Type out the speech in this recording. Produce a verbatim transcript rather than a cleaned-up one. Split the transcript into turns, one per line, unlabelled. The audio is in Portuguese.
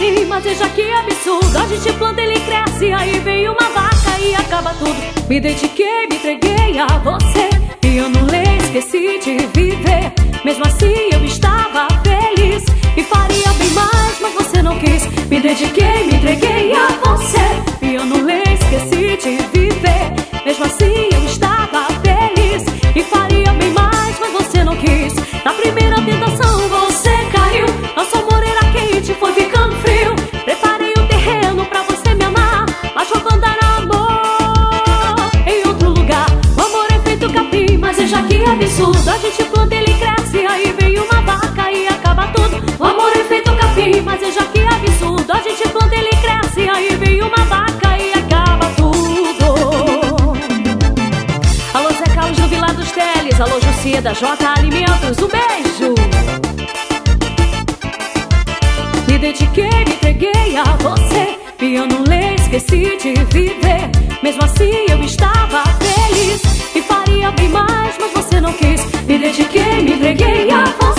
capim, mas veja que absurdo. A gente planta, ele cresce, aí vem uma vaca e acaba tudo. Me dediquei, me entreguei a você, e eu não lhe esqueci de viver. Mesmo assim eu estava feliz e faria bem mais, mas você não quis. Me dediquei, me entreguei a você, e eu não lhe esqueci de viver. Mesmo assim eu estava feliz e faria bem mais, mas você não quis. Na primeira tentação você caiu, nosso amor era quente, foi ficando frio. Preparei o terreno pra você me amar, mas vou plantar amor em outro lugar. O amor é feito capim, mas veja que absurdo. A gente planta, ele cresce, aí vem uma vaca e acaba tudo. O amor é feito capim, mas veja que absurdo. A gente planta, ele cresce, aí vem uma vaca e acaba tudo. Alô Zé Carlos do Vila dos Teles, alô Jussia da J Alimentos, um beijo. Me dediquei, me entreguei a você, e eu não lhe esqueci de viver. Mesmo assim eu estava feliz e faria bem mais, mas você não quis. Me dediquei, me entreguei a você,